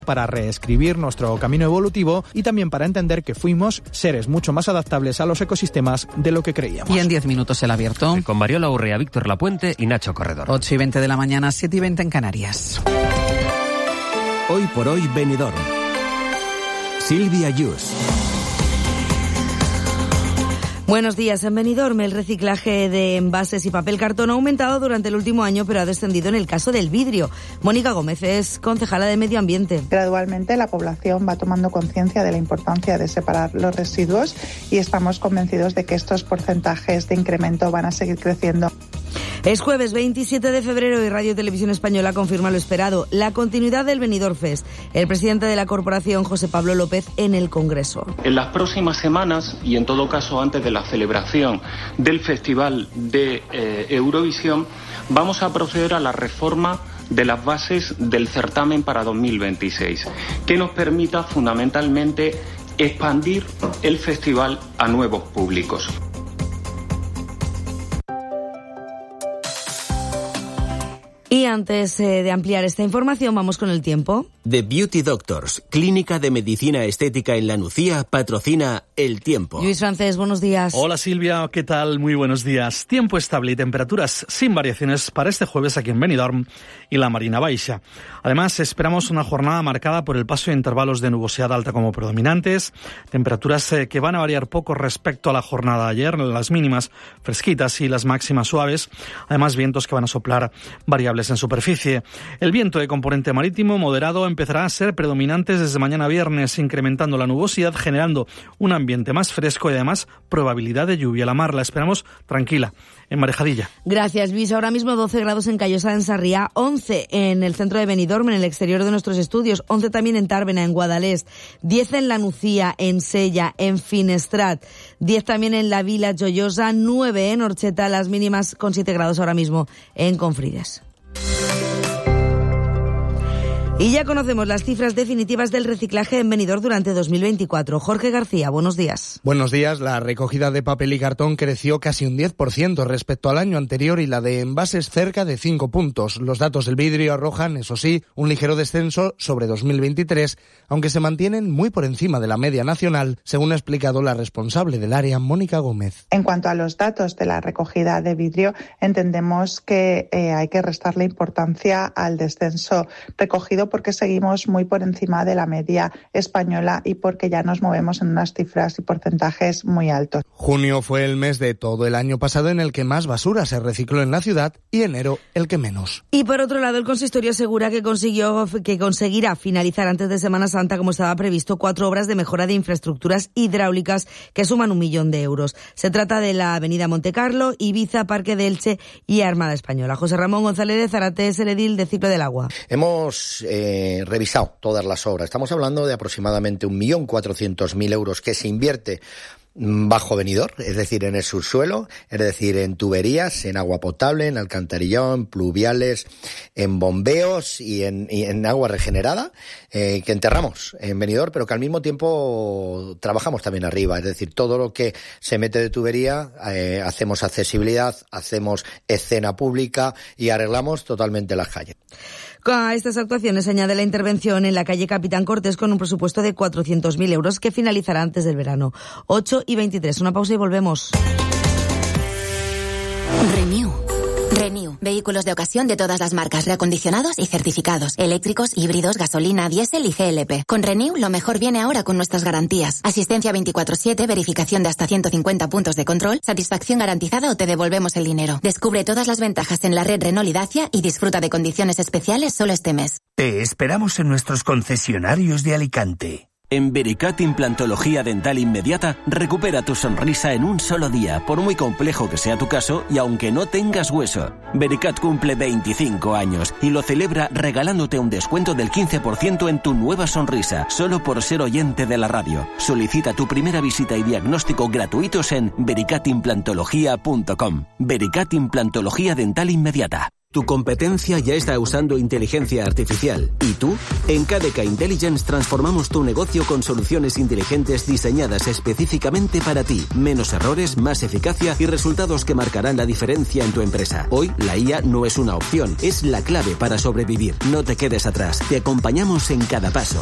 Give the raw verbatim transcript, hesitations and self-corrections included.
para reescribir nuestro camino evolutivo y también para entender que fuimos seres mucho más adaptables a los ecosistemas de lo que creíamos. Y en diez minutos el abierto. Con Mariola Urrea, Víctor Lapuente y Nacho Corredor. ocho y veinte de la mañana, siete y veinte en Canarias. Hoy por hoy Benidorm. Silvia Yus. Buenos días. En Benidorm, el reciclaje de envases y papel cartón ha aumentado durante el último año, pero ha descendido en el caso del vidrio. Mónica Gómez es concejala de Medio Ambiente. Gradualmente la población va tomando conciencia de la importancia de separar los residuos y estamos convencidos de que estos porcentajes de incremento van a seguir creciendo. Es jueves veintisiete de febrero y Radio Televisión Española confirma lo esperado, la continuidad del Benidorm Fest. El presidente de la corporación, José Pablo López, en el Congreso. En las próximas semanas, y en todo caso antes de la celebración del Festival de eh, Eurovisión, vamos a proceder a la reforma de las bases del certamen para dos mil veintiséis, que nos permita fundamentalmente expandir el festival a nuevos públicos. Y antes eh, de ampliar esta información, vamos con el tiempo. The Beauty Doctors, clínica de medicina estética en La Nucía, patrocina el tiempo. Luis Francés, buenos días. Hola Silvia, ¿qué tal? Muy buenos días. Tiempo estable y temperaturas sin variaciones para este jueves aquí en Benidorm y la Marina Baixa. Además, esperamos una jornada marcada por el paso de intervalos de nubosidad alta como predominantes, temperaturas eh, que van a variar poco respecto a la jornada de ayer, las mínimas fresquitas y las máximas suaves. Además, vientos que van a soplar variables en superficie. El viento de componente marítimo moderado empezará a ser predominante desde mañana viernes, incrementando la nubosidad, generando un ambiente más fresco y además probabilidad de lluvia. La mar la esperamos tranquila, en Marejadilla. Gracias, Luis. Ahora mismo doce grados en Callosa, en Sarriá, once en el centro de Benidorm, en el exterior de nuestros estudios, once también en Tàrbena, en Guadalest, diez en La Nucía, en Sella, en Finestrat, diez también en la Vila Joiosa, nueve en Orcheta, las mínimas con siete grados ahora mismo en Confrides. Y ya conocemos las cifras definitivas del reciclaje en Benidorm durante dos mil veinticuatro. Jorge García, buenos días. Buenos días. La recogida de papel y cartón creció casi un diez por ciento respecto al año anterior y la de envases cerca de cinco puntos. Los datos del vidrio arrojan, eso sí, un ligero descenso sobre dos mil veintitrés, aunque se mantienen muy por encima de la media nacional, según ha explicado la responsable del área, Mónica Gómez. En cuanto a los datos de la recogida de vidrio, entendemos que eh, hay que restarle importancia al descenso recogido porque seguimos muy por encima de la media española y porque ya nos movemos en unas cifras y porcentajes muy altos. Junio fue el mes de todo el año pasado en el que más basura se recicló en la ciudad y enero el que menos. Y por otro lado, el consistorio asegura que consiguió que conseguirá finalizar antes de Semana Santa, como estaba previsto, cuatro obras de mejora de infraestructuras hidráulicas que suman un millón de euros. Se trata de la Avenida Montecarlo, Ibiza, Parque de Elche y Armada Española. José Ramón González de Zárate es el edil de Ciclo del Agua. Hemos eh, revisado todas las obras. Estamos hablando de aproximadamente un millón cuatrocientos mil euros que se invierte bajo Benidorm, es decir, en el subsuelo, es decir, en tuberías, en agua potable, en alcantarillado, en pluviales, en bombeos y en, y en agua regenerada, eh, que enterramos en Benidorm, pero que al mismo tiempo trabajamos también arriba, es decir, todo lo que se mete de tubería, eh, hacemos accesibilidad, hacemos escena pública y arreglamos totalmente las calles. A estas actuaciones se añade la intervención en la calle Capitán Cortés con un presupuesto de cuatrocientos mil euros que finalizará antes del verano. ocho y veintitrés. Una pausa y volvemos. Renew. Renew. Vehículos de ocasión de todas las marcas, reacondicionados y certificados. Eléctricos, híbridos, gasolina, diésel y G L P. Con Renew lo mejor viene ahora con nuestras garantías. Asistencia veinticuatro siete, verificación de hasta ciento cincuenta puntos de control, satisfacción garantizada o te devolvemos el dinero. Descubre todas las ventajas en la red Renault y Dacia y disfruta de condiciones especiales solo este mes. Te esperamos en nuestros concesionarios de Alicante. En Vericat Implantología Dental Inmediata, recupera tu sonrisa en un solo día, por muy complejo que sea tu caso y aunque no tengas hueso. Vericat cumple veinticinco años y lo celebra regalándote un descuento del quince por ciento en tu nueva sonrisa, solo por ser oyente de la radio. Solicita tu primera visita y diagnóstico gratuitos en vericat implantología punto com. Vericat Implantología Dental Inmediata. Tu competencia ya está usando inteligencia artificial. ¿Y tú? En K D K Intelligence transformamos tu negocio con soluciones inteligentes diseñadas específicamente para ti. Menos errores, más eficacia y resultados que marcarán la diferencia en tu empresa. Hoy, la I A no es una opción, es la clave para sobrevivir. No te quedes atrás. Te acompañamos en cada paso.